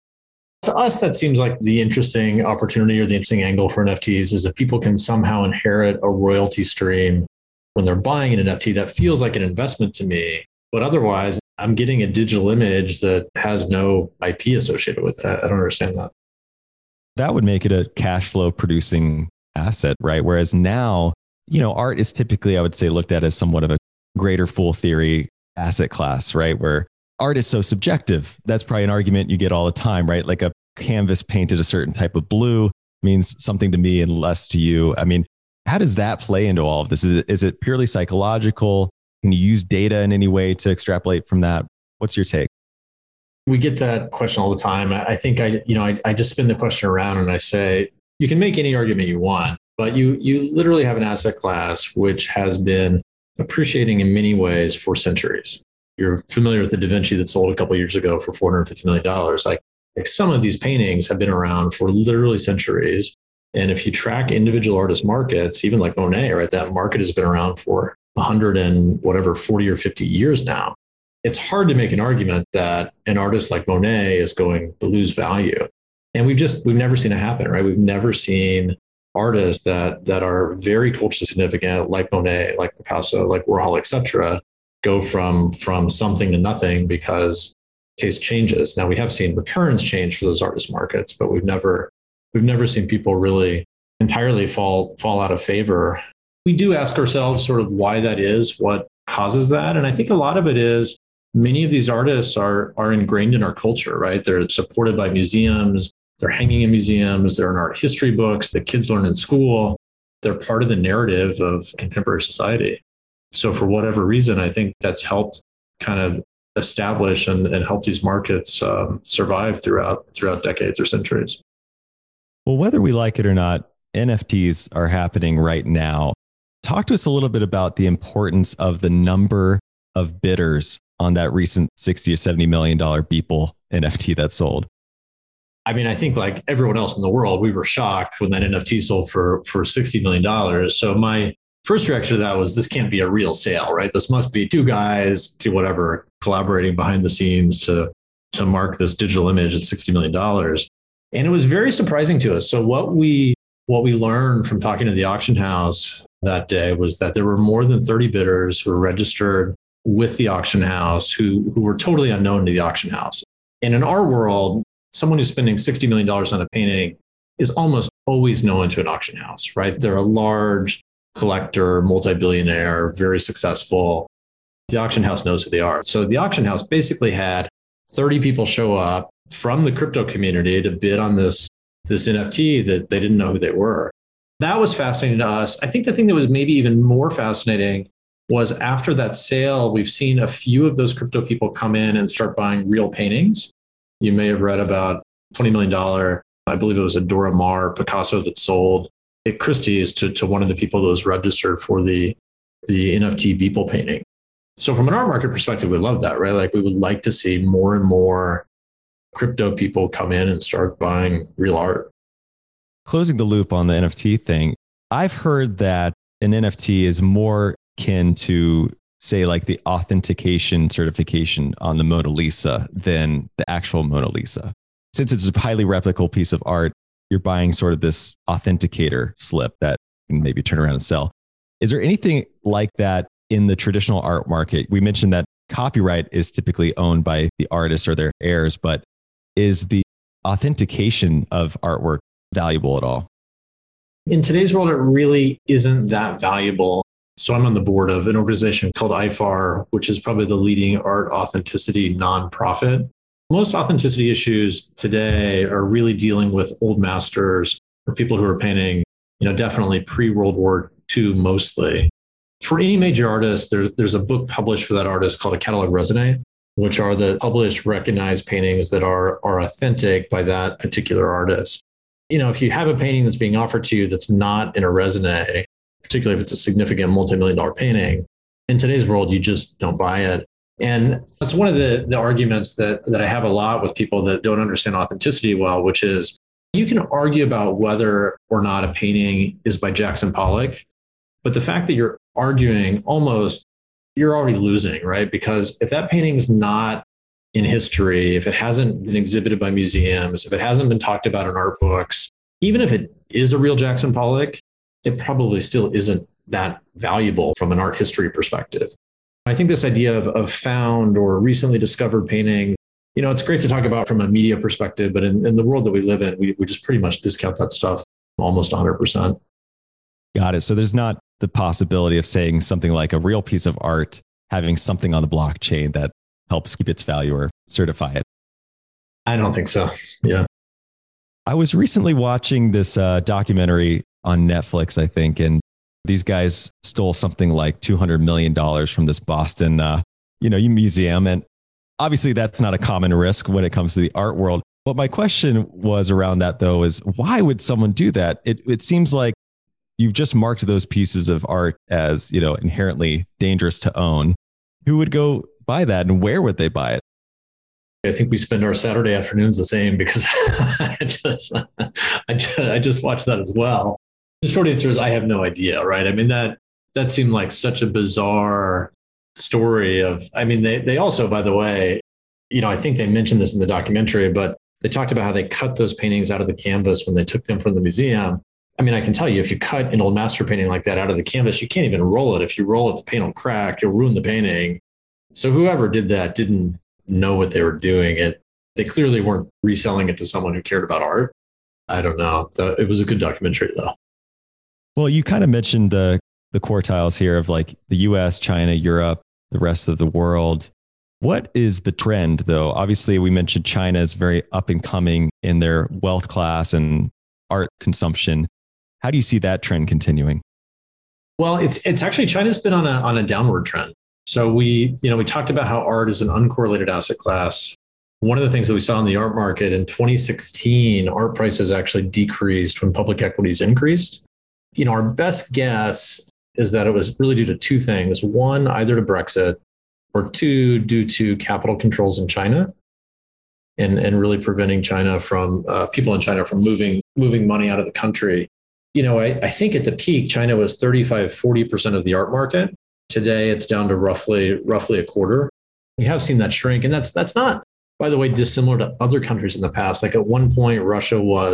To us, that seems like the interesting opportunity or the interesting angle for NFTs is that people can somehow inherit a royalty stream when they're buying an NFT that feels like an investment to me. But otherwise, I'm getting a digital image that has no IP associated with it. I don't understand that. That would make it a cash flow producing asset, right? Whereas now, art is typically, I would say, looked at as somewhat of a greater fool theory asset class, right? Where art is so subjective. That's probably an argument you get all the time, right? Like a canvas painted a certain type of blue means something to me and less to you. I mean, how does that play into all of this? Is it purely psychological? Can you use data in any way to extrapolate from that? What's your take? We get that question all the time. I think I just spin the question around and I say, you can make any argument you want, but you literally have an asset class which has been appreciating in many ways for centuries. You're familiar with the Da Vinci that sold a couple of years ago for $450 million. Like some of these paintings have been around for literally centuries. And if you track individual artist markets, even like Monet, right, that market has been around for 40 or 50 years now. It's hard to make an argument that an artist like Monet is going to lose value. And we've never seen it happen, right? We've never seen artists that are very culturally significant, like Monet, like Picasso, like Warhol, et cetera, go from something to nothing because case changes. Now we have seen returns change for those artist markets, but we've never seen people really entirely fall out of favor. We do ask ourselves sort of why that is, what causes that. And I think a lot of it is many of these artists are ingrained in our culture, right? They're supported by museums. They're hanging in museums. They're in art history books that kids learn in school. They're part of the narrative of contemporary society. So for whatever reason, I think that's helped kind of establish and help these markets survive throughout decades or centuries. Well, whether we like it or not, NFTs are happening right now. Talk to us a little bit about the importance of the number of bidders on that recent $60 or $70 million Beeple NFT that sold. I mean, I think like everyone else in the world, we were shocked when that NFT sold for $60 million. So my first reaction to that was, this can't be a real sale, right? This must be two guys, collaborating behind the scenes to mark this digital image at $60 million. And it was very surprising to us. So what we what we learned from talking to the auction house that day was that there were more than 30 bidders who were registered with the auction house who were totally unknown to the auction house. And in our world, someone who's spending $60 million on a painting is almost always known to an auction house, right? They're a large collector, multi-billionaire, very successful. The auction house knows who they are. So the auction house basically had 30 people show up from the crypto community to bid on this NFT that they didn't know who they were. That was fascinating to us. I think the thing that was maybe even more fascinating was after that sale, we've seen a few of those crypto people come in and start buying real paintings. You may have read about $20 million, I believe it was a Dora Maar Picasso that sold at Christie's to one of the people that was registered for the NFT Beeple painting. So from an art market perspective, we love that, right? Like we would like to see more and more crypto people come in and start buying real art. Closing the loop on the NFT thing, I've heard that an NFT is more akin to, say, like the authentication certification on the Mona Lisa than the actual Mona Lisa. Since it's a highly replicable piece of art, you're buying sort of this authenticator slip that you can maybe turn around and sell. Is there anything like that in the traditional art market? We mentioned that copyright is typically owned by the artists or their heirs, but is the authentication of artwork valuable at all? In today's world, it really isn't that valuable. So I'm on the board of an organization called IFAR, which is probably the leading art authenticity nonprofit. Most authenticity issues today are really dealing with old masters or people who are painting, definitely pre-World War II mostly. For any major artist, there's a book published for that artist called a Catalog Raisonné, which are the published, recognized paintings that are authentic by that particular artist. If you have a painting that's being offered to you that's not in a raisonné, particularly if it's a significant multi-million-dollar painting, in today's world, you just don't buy it. And that's one of the arguments that I have a lot with people that don't understand authenticity well, which is you can argue about whether or not a painting is by Jackson Pollock, but the fact that you're arguing you're already losing, right? Because if that painting's not in history, if it hasn't been exhibited by museums, if it hasn't been talked about in art books, even if it is a real Jackson Pollock, it probably still isn't that valuable from an art history perspective. I think this idea of found or recently discovered painting, it's great to talk about from a media perspective, but in the world that we live in, we just pretty much discount that stuff almost 100%. Got it. So there's not the possibility of saying something like a real piece of art having something on the blockchain that helps keep its value or certify it. I don't think so. Yeah. I was recently watching this documentary on Netflix, I think, and these guys stole something like $200 million from this Boston, museum. And obviously that's not a common risk when it comes to the art world. But my question was around that though, is why would someone do that? It seems like you've just marked those pieces of art as, inherently dangerous to own. Who would go buy that and where would they buy it? I think we spend our Saturday afternoons the same because I just watched that as well. The short answer is I have no idea, right? I mean, that seemed like such a bizarre story they also, by the way, I think they mentioned this in the documentary, but they talked about how they cut those paintings out of the canvas when they took them from the museum. I mean, I can tell you, if you cut an old master painting like that out of the canvas, you can't even roll it. If you roll it, the paint will crack, you'll ruin the painting. So whoever did that didn't know what they were doing. They clearly weren't reselling it to someone who cared about art. I don't know. It was a good documentary though. Well, you kind of mentioned the quartiles here of like the US, China, Europe, the rest of the world. What is the trend though? Obviously, we mentioned China is very up and coming in their wealth class and art consumption. How do you see that trend continuing? Well, it's actually China's been on a downward trend. So we talked about how art is an uncorrelated asset class. One of the things that we saw in the art market in 2016, art prices actually decreased when public equities increased. Our best guess is that it was really due to two things. One, either to Brexit, or two, due to capital controls in China and really preventing China from people in China from moving money out of the country. I think at the peak, China was 35-40% of the art market. Today, it's down to roughly a quarter. We have seen that shrink. And that's not, by the way, dissimilar to other countries in the past. Like at one point, Russia was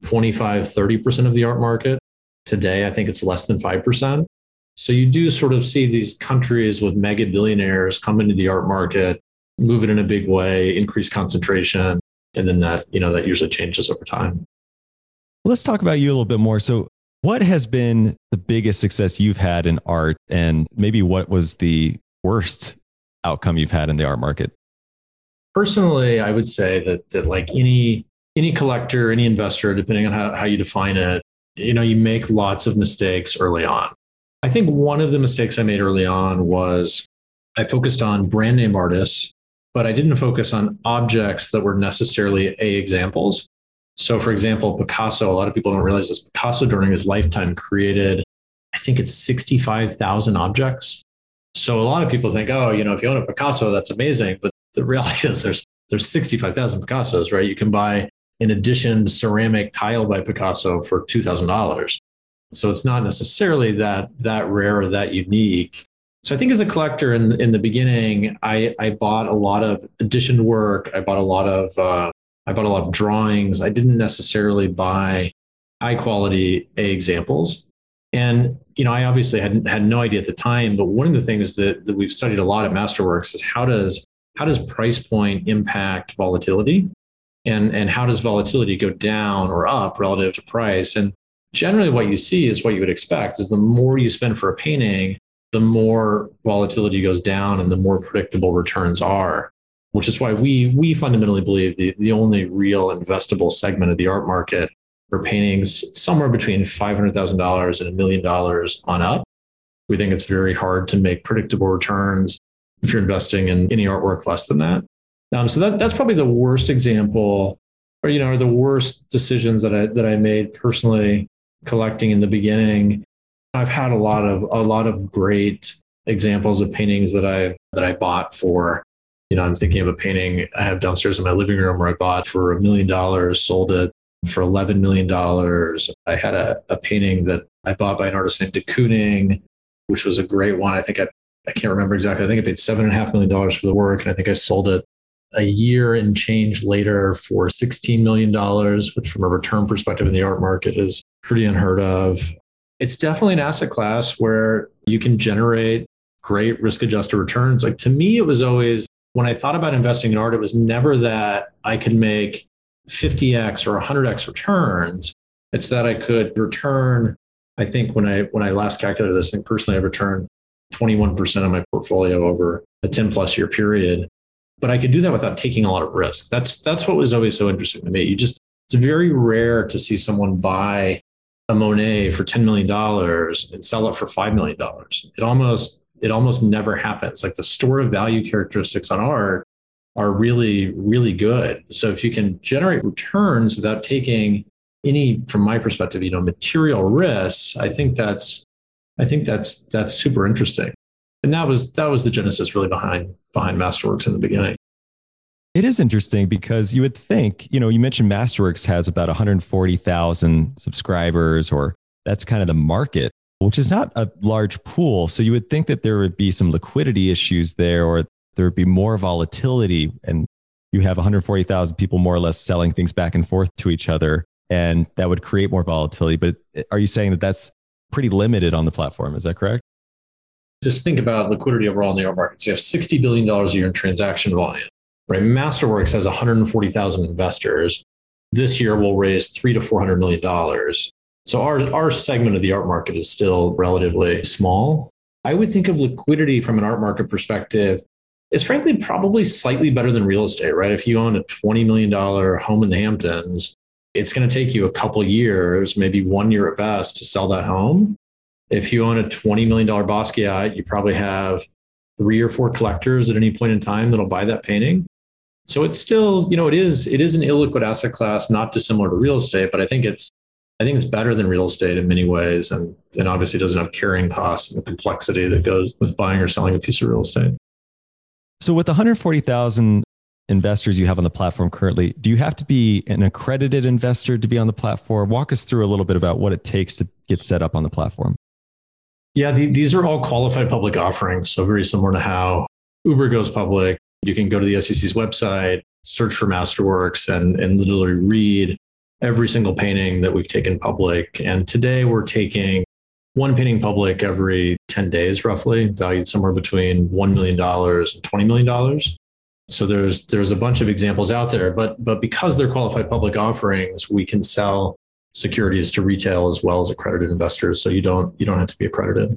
25, 30% of the art market. Today, I think it's less than 5%. So you do sort of see these countries with mega billionaires come into the art market, move it in a big way, increase concentration, and then that usually changes over time. Let's talk about you a little bit more. So what has been the biggest success you've had in art, and maybe what was the worst outcome you've had in the art market? Personally, I would say that like any collector, any investor, depending on how you define it, you make lots of mistakes early on. I think one of the mistakes I made early on was I focused on brand name artists, but I didn't focus on objects that were necessarily examples. So for example, Picasso, a lot of people don't realize this, Picasso during his lifetime created, I think it's 65,000 objects. So a lot of people think, if you own a Picasso, that's amazing. But the reality is there's 65,000 Picassos, right? You can buy an edition ceramic tile by Picasso for $2,000. So it's not necessarily that rare or that unique. So I think as a collector in the beginning, I bought a lot of edition work. I bought a lot of drawings. I didn't necessarily buy high quality examples. And, I obviously had no idea at the time, but one of the things that we've studied a lot at Masterworks is how does price point impact volatility, and how does volatility go down or up relative to price? And generally what you see is what you would expect is the more you spend for a painting, the more volatility goes down and the more predictable returns are, which is why we fundamentally believe the only real investable segment of the art market for paintings somewhere between $500,000 and $1 million on up. We think it's very hard to make predictable returns if you're investing in any artwork less than that. So that's probably the worst example, or the worst decisions that I made personally collecting in the beginning. I've had a lot of great examples of paintings that I bought for. I'm thinking of a painting I have downstairs in my living room where I bought for $1 million, sold it for $11 million. I had a painting that I bought by an artist named de Kooning, which was a great one. I think I can't remember exactly. I think I paid $7.5 million for the work, and I think I sold it a year and change later for $16 million, which from a return perspective in the art market is pretty unheard of. It's definitely an asset class where you can generate great risk-adjusted returns. Like to me, it was always, when I thought about investing in art, it was never that I could make 50x or 100x returns. It's that I could return, I think when I last calculated this thing personally, I returned 21% of my portfolio over a 10 plus year period. But I could do that without taking a lot of risk. That's what was always so interesting to me. It's very rare to see someone buy a Monet for $10 million and sell it for $5 million. It almost never happens. Like the store of value characteristics on art are really, really good. So if you can generate returns without taking any, from my perspective, material risks, I think that's super interesting. And that was the genesis really behind Masterworks in the beginning. It is interesting because you would think, you mentioned Masterworks has about 140,000 subscribers, or that's kind of the market, which is not a large pool. So you would think that there would be some liquidity issues there, or there would be more volatility, and you have 140,000 people more or less selling things back and forth to each other, and that would create more volatility. But are you saying that that's pretty limited on the platform? Is that correct? Just think about liquidity overall in the art market. So you have $60 billion a year in transaction volume, right? Masterworks has 140,000 investors. This year we'll raise $300 to $400 million. So our segment of the art market is still relatively small. I would think of liquidity from an art market perspective is frankly probably slightly better than real estate, right? If you own a $20 million home in the Hamptons, it's going to take you a couple years, maybe 1 year at best, to sell that home. If you own a $20 million Basquiat, you probably have 3 or 4 collectors at any point in time that'll buy that painting. So it's still, it is an illiquid asset class, not dissimilar to real estate, but I think it's better than real estate in many ways, and obviously doesn't have carrying costs and the complexity that goes with buying or selling a piece of real estate. So with 140,000 investors you have on the platform currently, do you have to be an accredited investor to be on the platform? Walk us through a little bit about what it takes to get set up on the platform. Yeah, these are all qualified public offerings. So very similar to how Uber goes public. You can go to the SEC's website, search for Masterworks, and literally read every single painting that we've taken public. And today we're taking one painting public every 10 days, roughly, valued somewhere between $1 million and $20 million. So there's a bunch of examples out there, but because they're qualified public offerings, we can sell securities to retail as well as accredited investors. So you don't have to be accredited.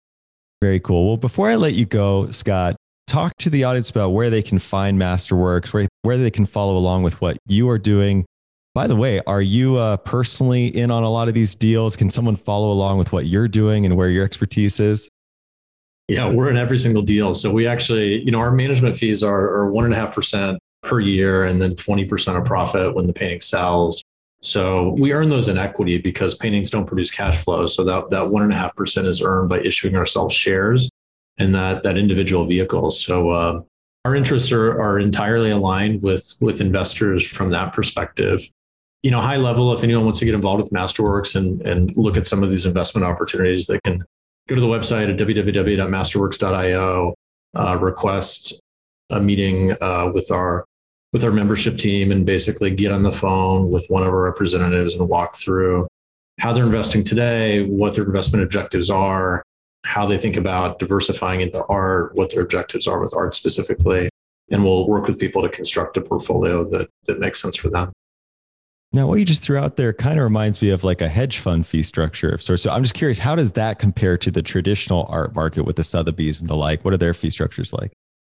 Very cool. Well, before I let you go, Scott, talk to the audience about where they can find Masterworks, where they can follow along with what you are doing. By the way, are you personally in on a lot of these deals? Can someone follow along with what you're doing and where your expertise is? Yeah, we're in every single deal. So we actually, our management fees are 1.5% per year and then 20% of profit when the painting sells. So we earn those in equity because paintings don't produce cash flow. So that 1.5% is earned by issuing ourselves shares in that individual vehicle. So our interests are entirely aligned with investors from that perspective. High level, if anyone wants to get involved with Masterworks and look at some of these investment opportunities, they can go to the website at www.masterworks.io, request a meeting with our membership team and basically get on the phone with one of our representatives and walk through how they're investing today, what their investment objectives are, how they think about diversifying into art, what their objectives are with art specifically. And we'll work with people to construct a portfolio that makes sense for them. Now, what you just threw out there kind of reminds me of like a hedge fund fee structure of sorts. So I'm just curious, how does that compare to the traditional art market with the Sotheby's and the like? What are their fee structures like?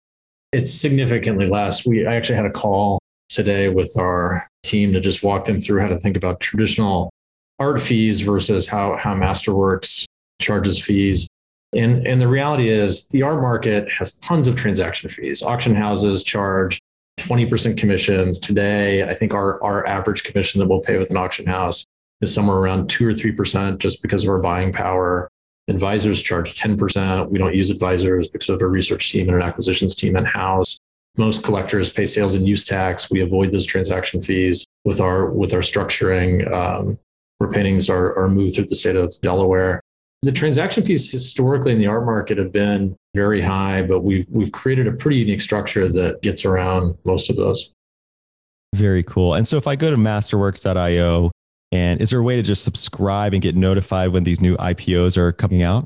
It's significantly less. I actually had a call today with our team to just walk them through how to think about traditional art fees versus how Masterworks charges fees. And the reality is the art market has tons of transaction fees. Auction houses charge 20% commissions. Today, I think our average commission that we'll pay with an auction house is somewhere around 2 or 3% just because of our buying power. Advisors charge 10%. We don't use advisors because of a research team and an acquisitions team in-house. Most collectors pay sales and use tax. We avoid those transaction fees with our structuring where paintings are moved through the state of Delaware. The transaction fees historically in the art market have been very high, but we've created a pretty unique structure that gets around most of those. Very cool. And so if I go to masterworks.io, and is there a way to just subscribe and get notified when these new IPOs are coming out?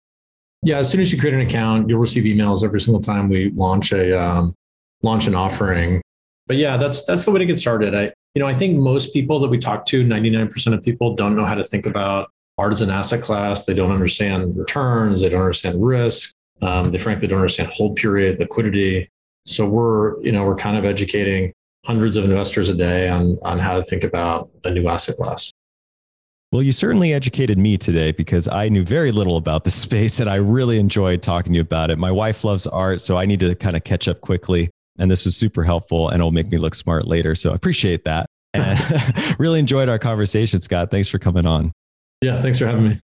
Yeah, as soon as you create an account, you'll receive emails every single time we launch an offering. But yeah, that's the way to get started. I think most people that we talk to, 99% of people don't know how to think about art as an asset class. They don't understand returns. They don't understand risk. They frankly don't understand hold period, liquidity. So we're kind of educating hundreds of investors a day on how to think about a new asset class. Well, you certainly educated me today because I knew very little about this space and I really enjoyed talking to you about it. My wife loves art, so I need to kind of catch up quickly. And this was super helpful and it'll make me look smart later. So I appreciate that. And really enjoyed our conversation, Scott. Thanks for coming on. Yeah, thanks for having me.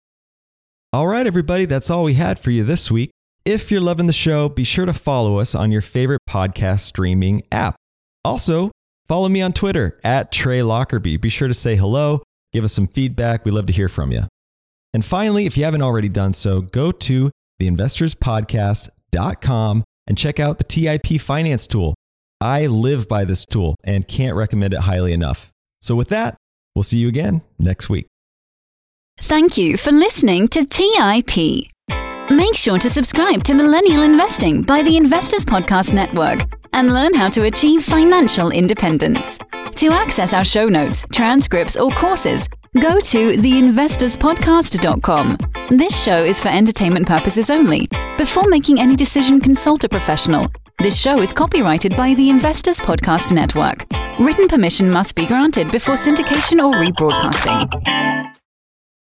All right, everybody. That's all we had for you this week. If you're loving the show, be sure to follow us on your favorite podcast streaming app. Also, follow me on Twitter at Trey Lockerbie. Be sure to say hello, give us some feedback. We love to hear from you. And finally, if you haven't already done so, go to theinvestorspodcast.com and check out the TIP Finance tool. I live by this tool and can't recommend it highly enough. So with that, we'll see you again next week. Thank you for listening to TIP. Make sure to subscribe to Millennial Investing by the Investors Podcast Network and learn how to achieve financial independence. To access our show notes, transcripts, or courses, go to theinvestorspodcast.com. This show is for entertainment purposes only. Before making any decision, consult a professional. This show is copyrighted by the Investors Podcast Network. Written permission must be granted before syndication or rebroadcasting.